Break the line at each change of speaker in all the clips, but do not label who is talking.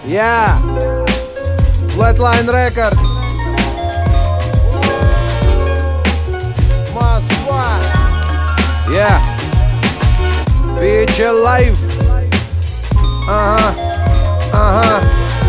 Yeah, Flatline Records, Москва. Yeah, PHL Live. Ага, ага.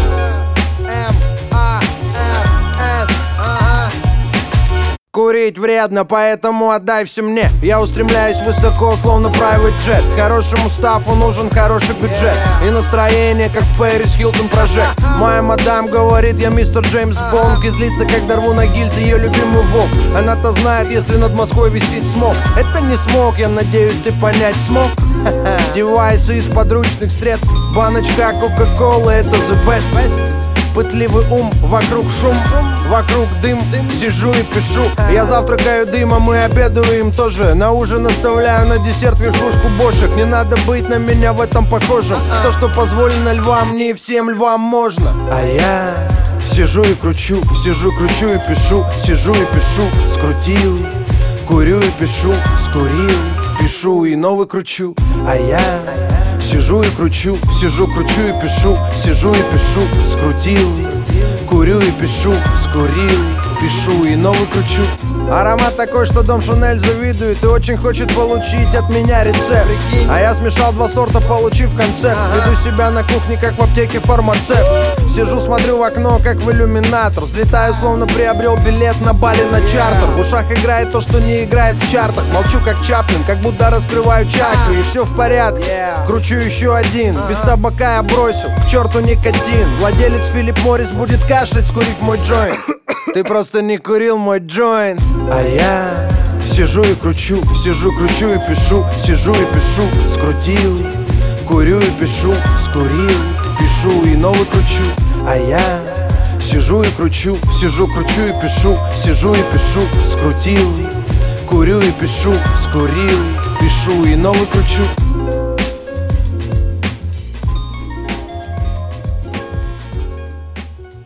M-A-R-S, ага. Курить вредно, поэтому отдай все мне. Я устремляюсь высоко, словно private jet. Хорошему стафу нужен хороший бюджет и настроение, как в Пэрис Хилтон прожект. Моя мадам говорит, я мистер Джеймс Бонд. И злится, когда рву на гильзе ее любимый вок. Она-то знает, если над Москвой висит смог. Это не смог, я надеюсь, ты понять смог. Девайсы из подручных средств. Баночка Кока-Колы, это the best. Пытливый ум, вокруг шум, вокруг дым. Сижу и пишу. Я завтракаю дымом и обедаю им тоже. На ужин оставляю на десерт верхушку бошек. Не надо быть на меня в этом похожим. То, что позволено львам, не всем львам можно. А я сижу и кручу, сижу, кручу и пишу. Сижу и пишу, скрутил. Курю и пишу, скурил. Пишу и новый кручу. А я сижу и кручу, сижу, кручу и пишу. Сижу и пишу, скрутил. Курю и пишу, скурил. Пишу и новый кручу. Аромат такой, что дом Шанель завидует и очень хочет получить от меня рецепт. А я смешал два сорта, получив концепт. Веду себя на кухне, как в аптеке фармацевт. Сижу, смотрю в окно, как в иллюминатор. Взлетаю, словно приобрел билет на Бали на чартер. В ушах играет то, что не играет в чартах. Молчу, как Чаплин, как будто раскрываю чакры. И все в порядке, кручу еще один. Без табака я бросил, к черту никотин. Владелец Филипп Моррис будет кашлять, скурив мой джойнт. Ты просто не курил мой джойнт. А я сижу и кручу, сижу, кручу и пишу. Сижу и пишу, скрутил. Курю и пишу, скурил. Пишу и новый кручу. А я сижу и кручу, сижу, кручу и пишу. Сижу и пишу, скрутил. Курю и пишу, скурил. Пишу и новый кручу.